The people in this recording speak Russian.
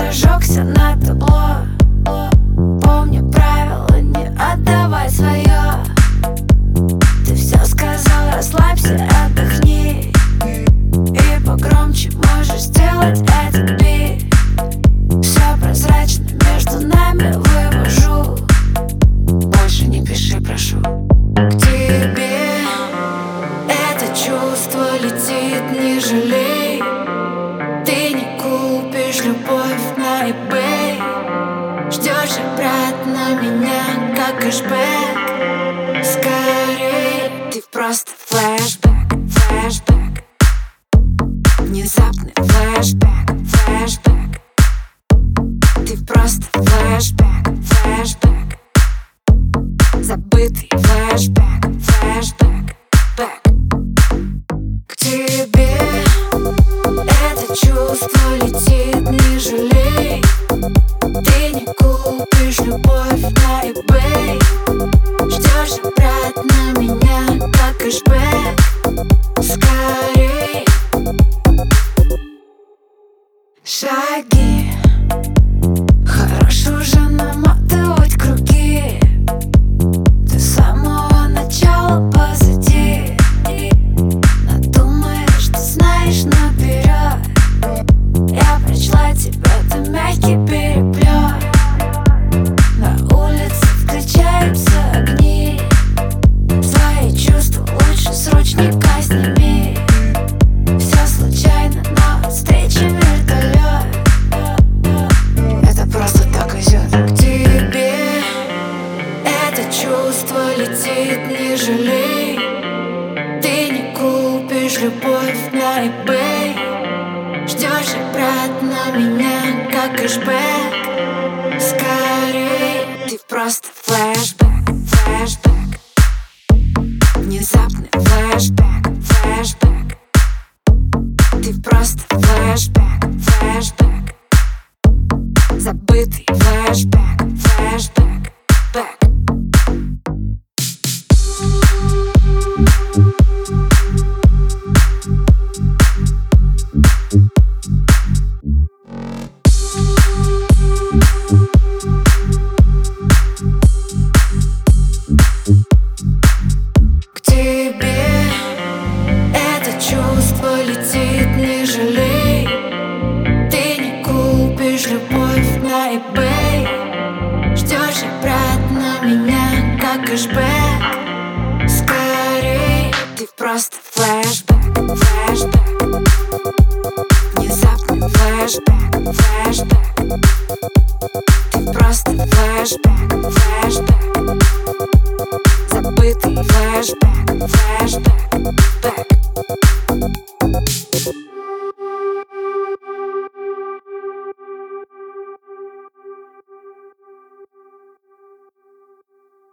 зажегся на табло. Помню правила, не отдавай свое. Ты все сказал, расслабься, отдохни. И погромче можешь сделать этот бит. Все прозрачно, между нами вывожу. Больше не пиши, прошу. К тебе это чувство летит, не жалей. Ты не купишь любовь на eBay. Ждешь обратно меня, как кэшбэк. Скорей, ты просто флешбэк, флешбэк. Внезапный флешбэк, флешбэк. Ты просто флешбэк, флешбэк. Забытый флешбэк, флешбэк, бэк. К тебе это чувство летит, не жалей. Ты не купишь любовь на eBay. Ждешь обратно меня, как кэшбэк. Скорей. Шаги хорош уже наматывать круги. До самого начала позади. Надумаешь, что знаешь наперед. Я прочла тебя, ты мягкий переплет. На улице включаются огни. Свои чувства лучше с ручника сними. Все случайно, но встреча вертолет. Это просто так идет. К тебе это чувство летит, не жалей. Ты не купишь любовь на eBay. Ждешь обратно меня, как кэшбэк. Скорей, ты просто флешбэк, флешбэк. Внезапный флешбэк, флешбэк. Ты просто флешбэк, флешбэк. Забытый флешбэк, флешбэк, бэк. К тебе это чувство летит, не жалей. Ты не купишь любовь на eBay. Ждешь обратно меня, как кэшбэк. Скорей, ты просто флешбэк, флешбэк. Внезапный флешбэк, флешбэк. Ты просто флешбэк, флешбэк. Забытый флешбэк, флешбэк, бэк.